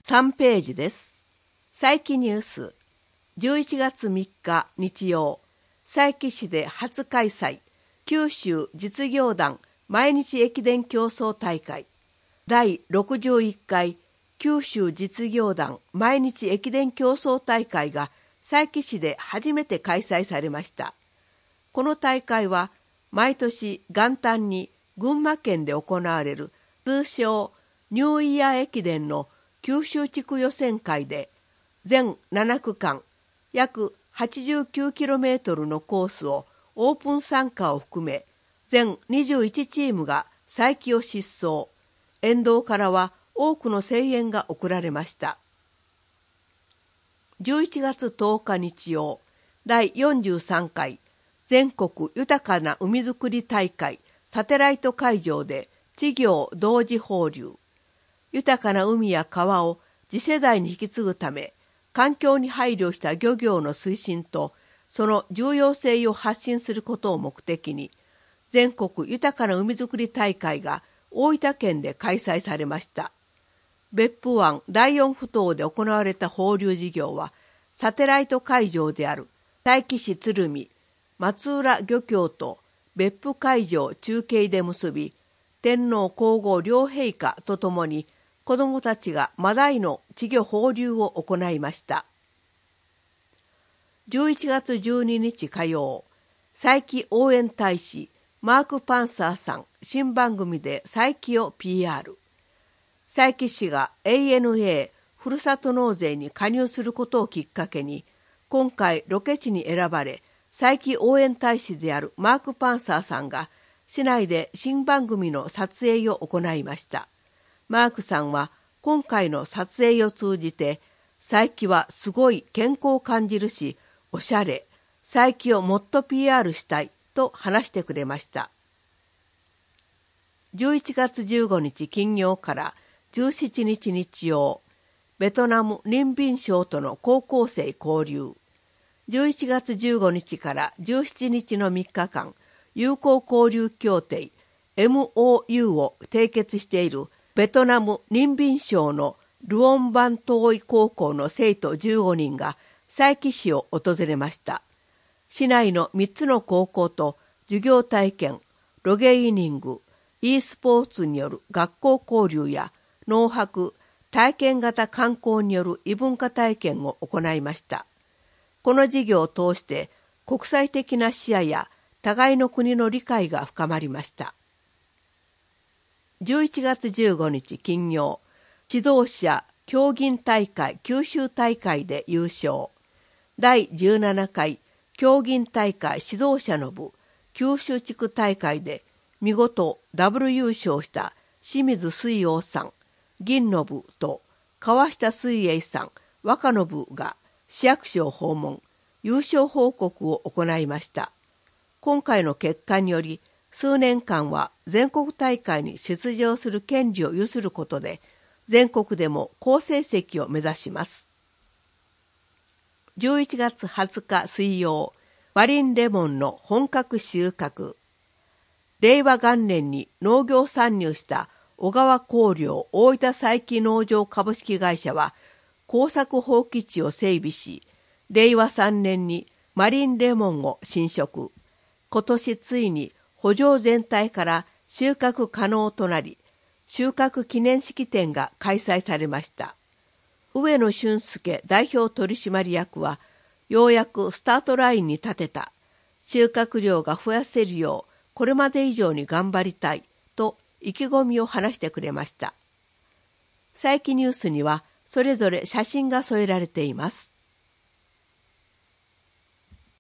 3ページです。佐伯ニュース。11月3日日曜、佐伯市で初開催、九州実業団毎日駅伝競争大会。第61回九州実業団毎日駅伝競争大会が佐伯市で初めて開催されました。この大会は毎年元旦に群馬県で行われる通称ニューイヤー駅伝の九州地区予選会で、全7区間約 89km のコースをオープン参加を含め全21チームが佐伯を疾走。沿道からは多くの声援が送られました。11月10日日曜、第43回全国豊かな海づくり大会サテライト会場で稚魚同時放流。豊かな海や川を次世代に引き継ぐため、環境に配慮した漁業の推進とその重要性を発信することを目的に、全国豊かな海づくり大会が大分県で開催されました。別府湾第4ふ頭で行われた放流事業は、サテライト会場である佐伯市鶴見、松浦漁協と別府会場中継で結び、天皇皇后両陛下とともに子どもたちがマダイの稚魚放流を行いました。11月12日火曜、佐伯応援大使マーク・パンサーさん新番組で佐伯を PR。佐伯市が ANA ふるさと納税に加入することをきっかけに、今回ロケ地に選ばれ、佐伯応援大使であるマーク・パンサーさんが市内で新番組の撮影を行いました。マークさんは今回の撮影を通じて、佐伯はすごい健康を感じるし、おしゃれ、佐伯をもっと PR したいと話してくれました。11月15日金曜から17日日曜、ベトナムニンビン省との高校生交流。11月15日から17日の3日間、友好交流協定 MOU を締結しているベトナムニンビン省のルオンバントーイ高校の生徒15人が佐伯市を訪れました。市内の3つの高校と授業体験、ロゲイニング、e スポーツによる学校交流や農泊、体験型観光による異文化体験を行いました。この事業を通して国際的な視野や互いの国の理解が深まりました。11月15日金曜、指導者競銀大会九州大会で優勝。第17回競銀大会指導者の部九州地区大会で見事ダブル優勝した清水水王さん、銀の部と川下水泳さん、若の部が市役所を訪問、優勝報告を行いました。今回の結果により、数年間は全国大会に出場する権利を有することで、全国でも好成績を目指します。11月20日水曜、マリンレモンの本格収穫。令和元年に農業参入した小川工業大分佐伯農場株式会社は、耕作放棄地を整備し、令和3年にマリンレモンを新植。今年ついに圃場全体から収穫可能となり、収穫記念式典が開催されました。上野俊介代表取締役は、ようやくスタートラインに立てた。収穫量が増やせるよう、これまで以上に頑張りたいと意気込みを話してくれました。佐伯ニュースにはそれぞれ写真が添えられています。